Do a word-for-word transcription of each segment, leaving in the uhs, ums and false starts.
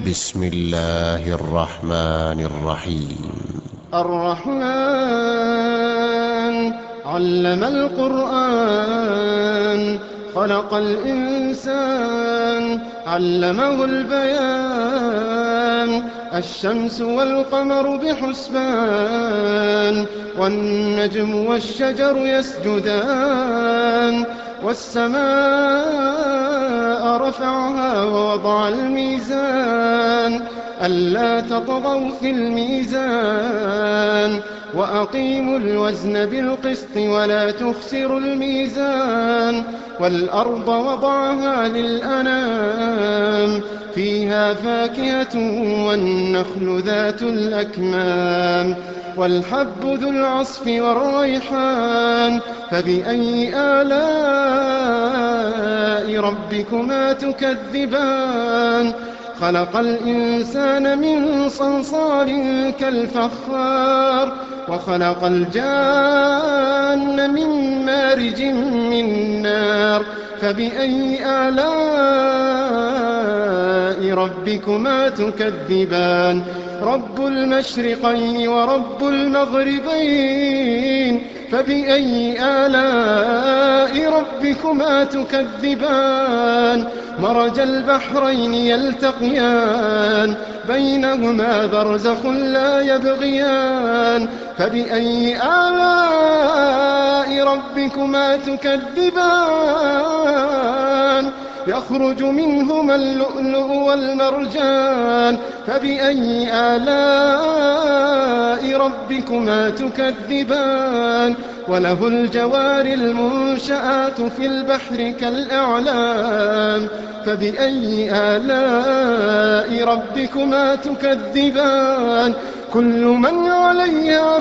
بسم الله الرحمن الرحيم. الرحمن علم القرآن خلق الإنسان علمه البيان. الشمس والقمر بحسبان والنجم والشجر يسجدان. والسماء رفعها ووضع الميزان ألا تطغوا في الميزان وأقيموا الوزن بالقسط ولا تخسروا الميزان. والأرض وضعها للأنام فيها فاكهة والنخل ذات الأكمام والحب ذو العصف والريحان. فبأي آلاء ربكما تكذبان؟ خلق الإنسان من صلصال كالفخار وخلق الجان من مارج من نار. فبأي آلاء ربكما تكذبان؟ رب المشرقين ورب المغربين. فبأي آلاء ربكما تكذبان؟ مرج البحرين يلتقيان بينهما برزخ لا يبغيان. فبأي آلاء ربكما تكذبان؟ يخرج منهما اللؤلؤ والمرجان. فبأي آلاء ربكما تكذبان؟ وله الجوار المنشآت في البحر كالأعلام. فبأي آلاء ربكما تكذبان؟ كل من عليها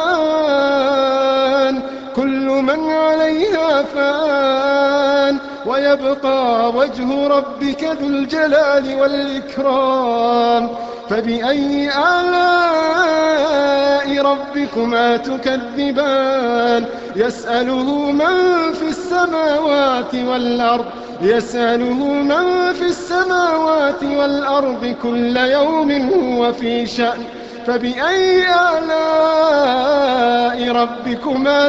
فان كل من عليها فان ويبقى وجه ربك ذو الجلال والإكرام. فبأي آلاء ربكما تكذبان؟ يسأله من في السماوات والأرض يسأله من في السماوات والأرض كل يوم هو في شأن. فبأي آلاء ربكما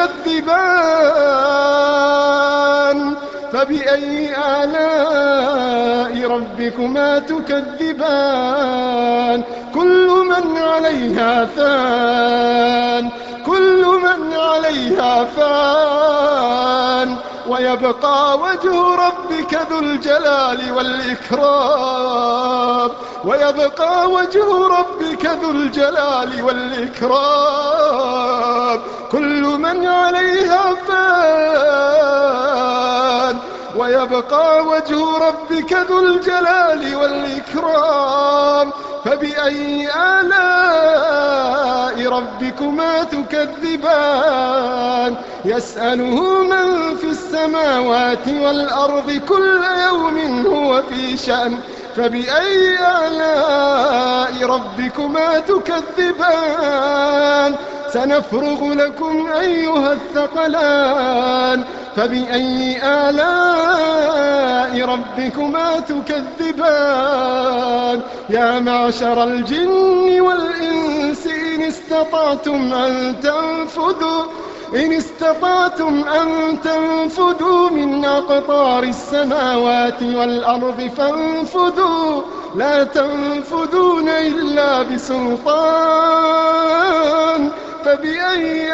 تكذبان؟ فبأي آلاء ربكما تكذبان؟ كل من عليها فان كل من عليها فان ويبقى وجه ربك ذو الجلال والإكرام ويبقى وجه ربك ذو الجلال والإكرام. كل من عليها فان ويبقى وجه ربك ذو الجلال والإكرام. فبأي آلاء ربكما تكذبان؟ يسأله من في السماوات والأرض كل يوم هو في شأن. فبأي آلاء ربكما تكذبان؟ سنفرغ لكم أيها الثقلان. فبأي آلاء ربكما تكذبان؟ يا معشر الجن والإنس إن استطعتم أن تنفذوا إن استطعتم أن تنفذوا من أقطار السماوات والأرض فانفذوا لا تنفذون إلا بسلطان. فبأي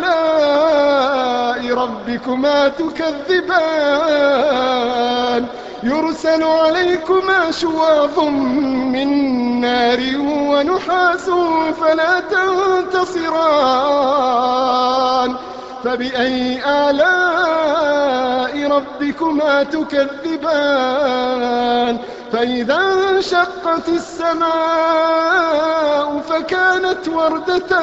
آلاء ربكما تكذبان؟ يرسل عليكما شواظ من نار ونحاس فلا تنتصران. فبأي آلاء ربكما تكذبان؟ فإذا انشقت السماء فكانت وردة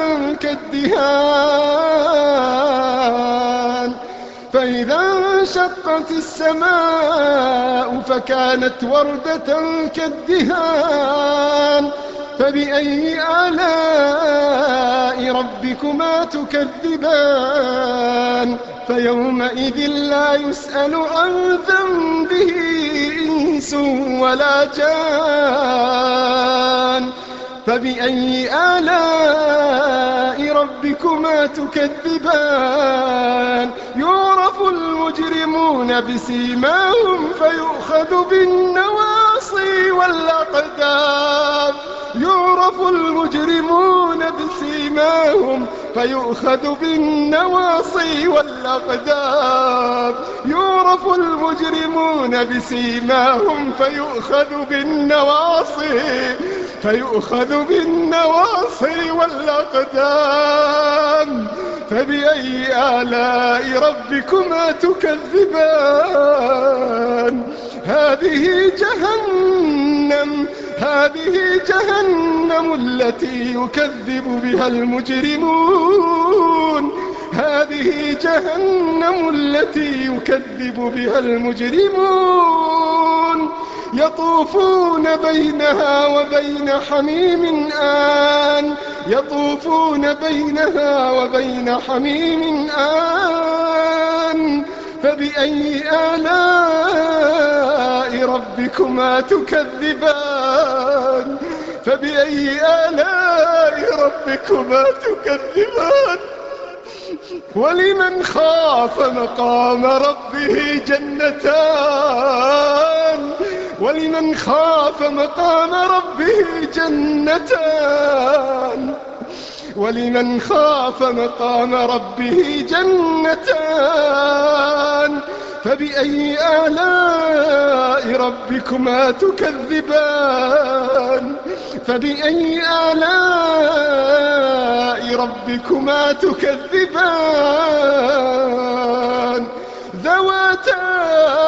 كالدهان فإذا انشقت السماء فكانت وردة كالدهان. فبأي آلاء ربكما تكذبان؟ فيومئذ لا يسأل عن ذنبه إنس ولا جان. فبأي آلاء ربكما تكذبان يعرف المجرمون بسيماهم فيؤخذ بالنواصي والأقدام يعرف المجرمون بسيماهم فيؤخذ بالنواصي والأقدام يعرف المجرمون بسيماهم فيؤخذ بالنواصي فيؤخذ بالنواصي والأقدام فبأي آلاء ربكما تكذبان هذه جهنم هذه جهنم التي يكذب بها المجرمون هذه جهنم التي يكذب بها المجرمون يطوفون بينها وبين حميم آن يطوفون بينها وبين حميم آن فبأي آلاء ربكما تكذبان فبأي آلاء ربكما تكذبان ولمن خاف مقام ربه جنتان ولمن خاف مقام ربه جنتان ولمن خاف مقام ربه جنتان فبأي آلاء ربكما تكذبان فبأي آلاء ربكما تكذبان ذواتا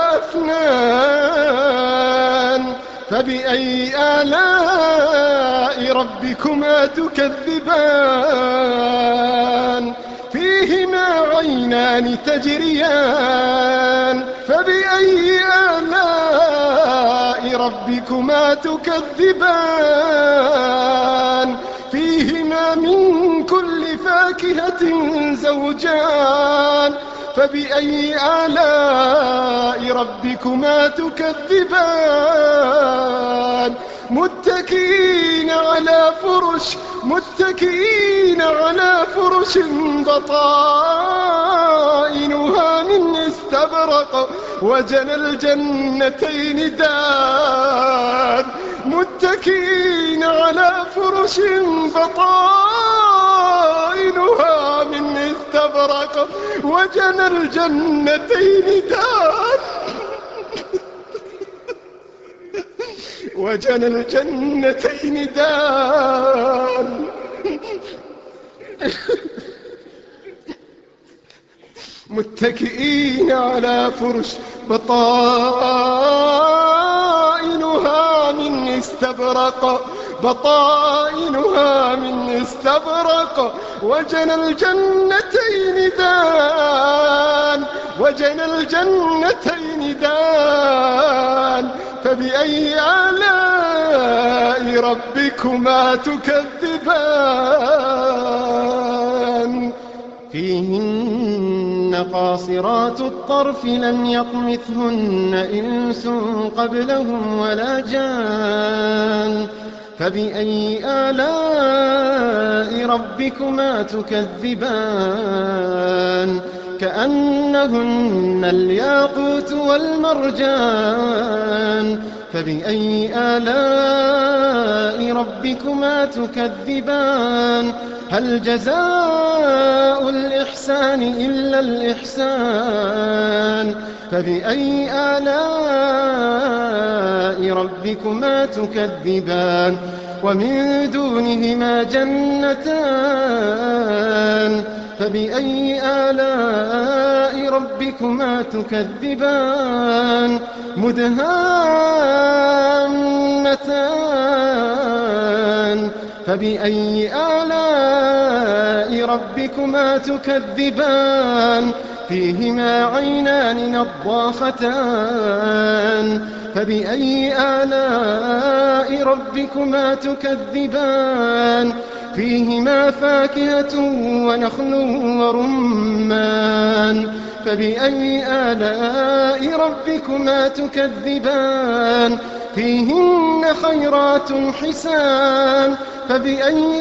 أفنان فبأي آلاء ربكما تكذبان فيهما عينان تجريان فبأي آلاء ربكما تكذبان فيهما من كل فاكهة زوجان فبأي آلاء ربكما تكذبان متكئين على فرش متكئين على فرش بطائنها من استبرق وجنى الجنتين دان متكئين على فرش بطائنها من استبرق وجنى الجنتين دان وجنى الجنتين دان متكئين على فرش بطائنها من استبرق بطائنها من استبرق وجنى الجنتين دان وجنى الجنتين دان فبأي آلاء ربكما تكذبان فيهن قاصرات الطرف لم يطمثهن إنس قبلهم ولا جان فبأي آلاء ربكما تكذبان كأنهن الياقوت والمرجان فبأي آلاء ربكما تكذبان هل جزاء الإحسان إلا الإحسان فبأي آلاء ربكما تكذبان ومن دونهما جنتان فبأي آلاء ربكما تكذبان مدهامتان فبأي آلاء ربكما تكذبان فيهما عينان نضاختان فبأي آلاء ربكما تكذبان فيهما فاكهة ونخل ورمان فبأي آلاء ربكما تكذبان فيهن خيرات حسان، فبأي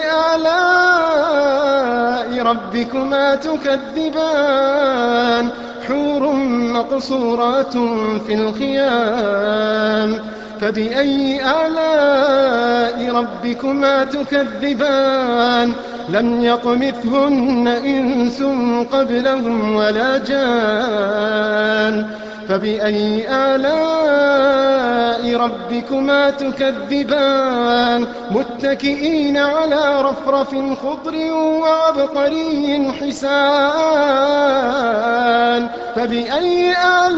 آلاء ربكما تكذبان؟ حور مقصورات في الخيام، فبأي آلاء ربكما تكذبان؟ لم يطمثهن إنس قبلهم ولا جان، فبأي آلاء ربكما تكذبان؟ متكئين على رفرف خضر وعبقري حسان، فبأي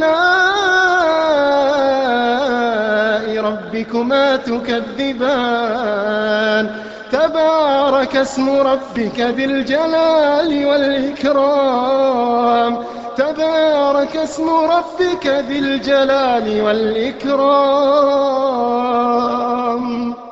آلاء ربكما تكذبان؟ تبارك اسم ربك ذي الجلال والإكرام، تبارك اسم ربك ذي الجلال والإكرام.